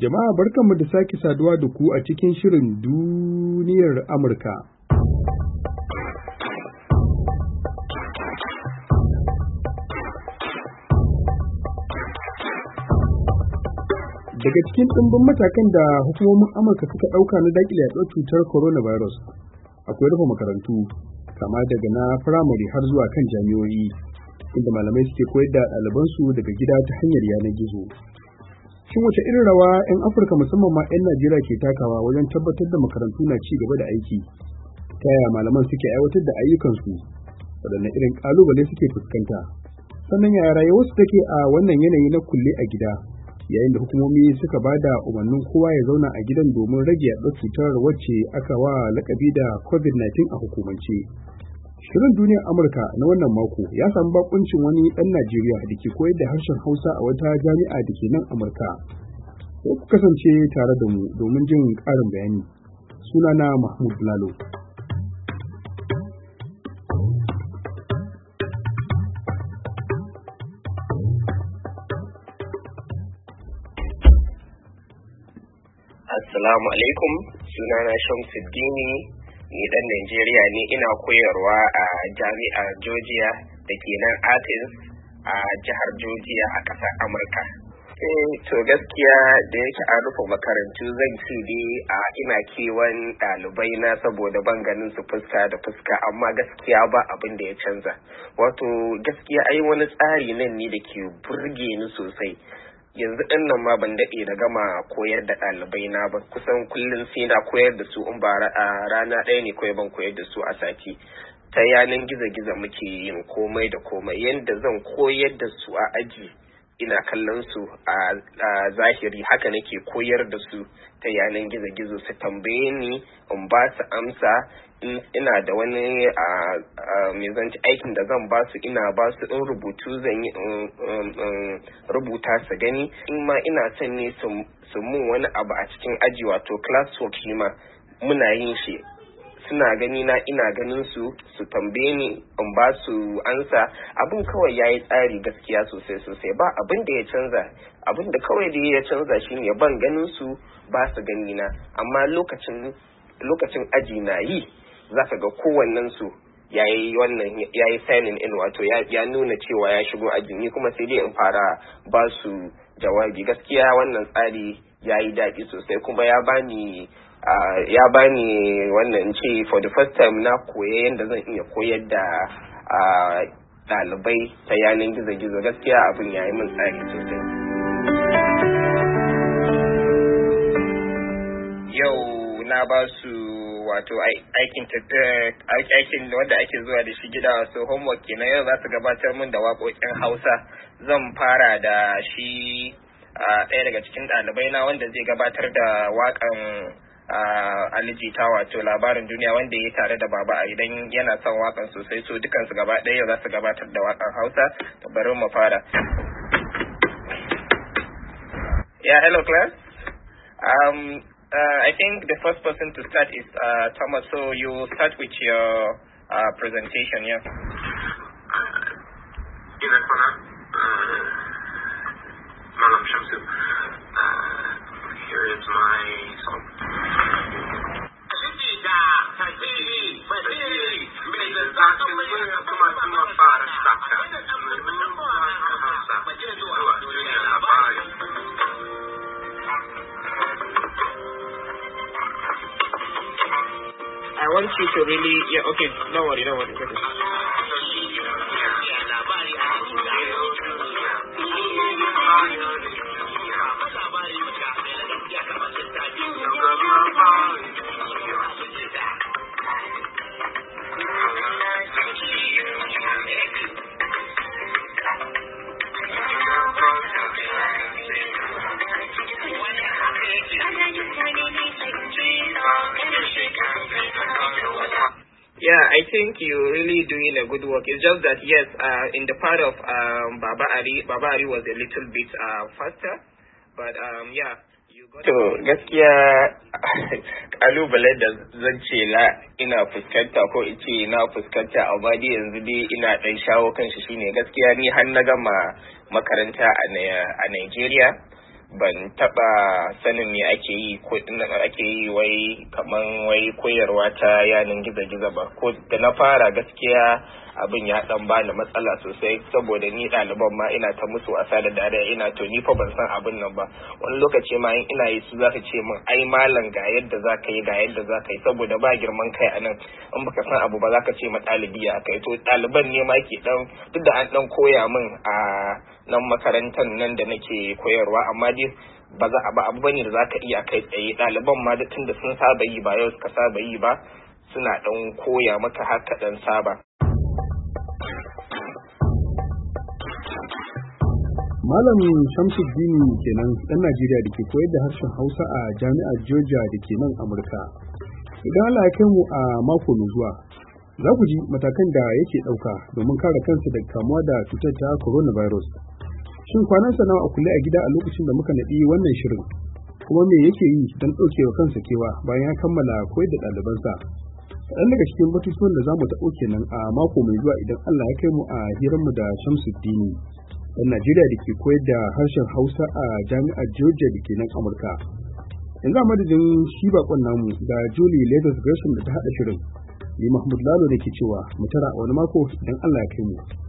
Jama'a barkanmu da sake saduwa da ku a cikin shirin duniyar Amurka. Daga cikin ɗimbin matakan da hukumomin Amurka suka ɗauka na daƙile yaɗuwar cutar coronavirus, akwai rufe makarantu, kama daga na firamare har zuwa kan jami'o'i, inda malamai suke koyar da ɗalibansu daga gida ta hanyar yanar gizo. Shin wace irin rawa 'yan Afirka musamman ma 'yan Najeriya ke takawa wajen tabbatar da makarantu na ci gaba da aiki? Ta yaya malaman suke aiwatar da ayyukansu? Waɗanne irin ƙalubale suke fuskanta? Sannan yaya rayuwarsu take a wannan yanayi na kulle a gida, yayin da hukumomi suka ba da umarnin kowa ya zauna a gidan domin rage yaɗuwar cutar wacce aka wa lakabi da COVID-19 a hukumance? Shirin duniyar Amurka na wannan mako ya samu bakuncin wani ɗan Najeriya da ke koyar da harshen Hausa a wata jami'a da ke nan Amurka. Sai ku kasance tare da mu domin jin ƙarin bayani. Sunana Mahmud Lalo. Assalamu alaikum, sunana Shamsuddini. Ni dan Najeriya ne, ina koyarwa a jami'ar Georgia da ke nan Athens a jihar Georgia a ƙasar Amurka. To gaskiya da yake an rufe makarantu zan ce dai ina kewan ɗalibai na saboda ban ganin su fuska da fuska, amma gaskiya ba abin da ya canza. Wato gaskiya ai wani tsari nan ne da ke burge ni sosai. Yanzu ɗin nan ma ban daɗe da gama koyar da ɗalibai na ba, kusan kullum sai na koyar da su in ba a rana ɗaya ne kawai ban koyar da su a sati. Ta yanar gizo-gizo muke yin komai da komai, yadda zan koyar da su a aji ina kallon su a zahiri, haka nake koyar da su ta yanar gizo-gizo, su tambaye ni in ba su amsa. Ina da wani aikin da zan ba su, ina ba su in rubutu zan yi rubuta su gani, in ma ina son ne su mun wani abu a cikin aji, wato classwork shi ma muna yin shi, suna gani na ina ganin su tambaye ni in ba su ansa. Abin kawai yayi tsari gaskiya sosai ba abin da ya canza. Abin da kawai da ya canza shine ban ganin su ba su gani na, amma lokacin aji na yi zaka ga kowannen su yayi signing in, wato ya nuna cewa ya shigo aji, ni kuma sai dai in fara ba su jawabi. Gaskiya wannan tsari yayi daɗi sosai, kuma ya bani wannan ce for the first time na koya yadda zan iya koyar da ɗalibai ta yanar gizo-gizo. Gaskiya abin yayi min tsari sosai. Yau na ba su wato aikin wanda ake zuwa da shi gida, wato homework kenan. Yau za su gabatar min da waƙoƙin Hausa. Zan fara da shi ɗaya daga cikin ɗalibai na wanda zai gabatar da waƙan Ali Jita, wato labarin duniya, wanda ya tare da Baba idan yana son waƙan sosai. So dukansu gaba ɗaya yau za su gabatar da waƙan Hausa. Bari mu fara. Yeah, hello class. I think the first person to start is Thomas, so you start with your presentation, yeah. Malam Shamsu. Here is my song. I want you to really, yeah, okay, don't worry. Okay. Yeah, I think you're really doing a good work. It's just that, yes, in the part of Baba Ari was a little bit faster, but yeah, you got. To gaskiya kalubalen da zan ce ina fuskanta ko in ce na fuskanta, amma dai yanzu dai ina dan shawo kan shi shine gaskiya ni har na gama makaranta a Nigeria. ban taba sanin me ake yi ko ake yi wai kaman wai koyarwa ta yanin gizo-gizo ba. Ko da na fara gaskiya abin ya dan bani matsala sosai saboda ni ɗaliban ma ina ta musu wasa da dariya, ina to ni fa ban san abin nan ba. Wani lokaci ma in ina yi su za su ce min ai malam ga yadda za ka yi ga yadda za ka yi, saboda ba girman kai a nan. In baka san abu ba za ka ce ma ɗalibi ya kai. To ɗaliban ne ma ke dan duk da an dan koya min a nan makarantar nan da nake koyarwa, amma dai ba za a ba abu bane da za ka iya kai tsaye. Ɗaliban ma duk tunda sun saba yi ba yau suka saba yi ba, suna dan koya maka har ka dan saba. Malam Shamsuddin kenan ɗan Najeriya da ke koyar da harshen Hausa a Jami'ar Georgia da ke nan Amurka. Idan Allah ya kai mu a mako mai zuwa, za ku ji matakan da yake ɗauka domin kare kansa daga kamuwa da cutar ta coronavirus. Shin kwanansa nawa a kulle a gida a lokacin da muka naɗi wannan shirin? Kuma me yake yi don ɗaukewa kansa kewa bayan ya kammala koyar da ɗalibansa? Kaɗan daga cikin batutuwan da za mu taɓo kenan a mako mai zuwa idan Allah ya kai mu a hiranmu da Shamsuddin, ɗan Najeriya da ke koyar da harshen Hausa a Jami'ar Georgia da ke nan Amurka. Yanzu a madadin shi bakon namu da Julie Leathers Gresham da ta haɗa shirin, ni Mahmud Lalo da ke cewa mu tara a wani mako idan Allah ya kai mu.